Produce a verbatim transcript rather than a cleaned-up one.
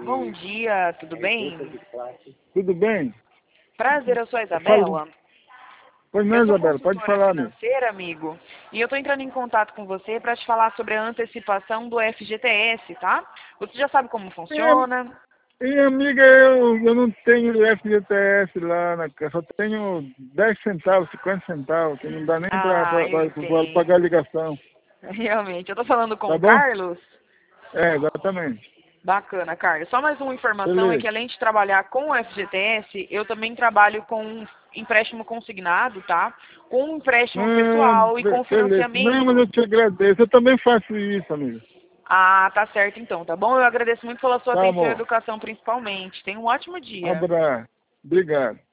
Bom dia, tudo bem? Tudo bem? Prazer, eu sou a Isabela. Pois não, Eu sou Isabela, pode consultora falar, né? financeira, amigo. E eu estou entrando em contato com você para te falar sobre a antecipação do F G T S, tá? Você já sabe como funciona? E, amiga, eu, eu não tenho F G T S lá na casa, só tenho dez centavos, cinquenta centavos, que não dá nem para Ah, eu pagar a entendo. ligação. Realmente. Eu estou falando com Tá o bom? Carlos? É, exatamente. Bacana, Carlos. Só mais uma informação é Beleza. que além de trabalhar com o F G T S, eu também trabalho com empréstimo consignado, tá? Com empréstimo Ah, pessoal e be- com beleza. Não, mas financiamento. eu te agradeço. Eu também faço isso, amigo. Ah, tá certo então, tá bom? Eu agradeço muito pela sua Tá atenção e bom. educação principalmente. Tenha um ótimo Um dia. abraço. Obrigado.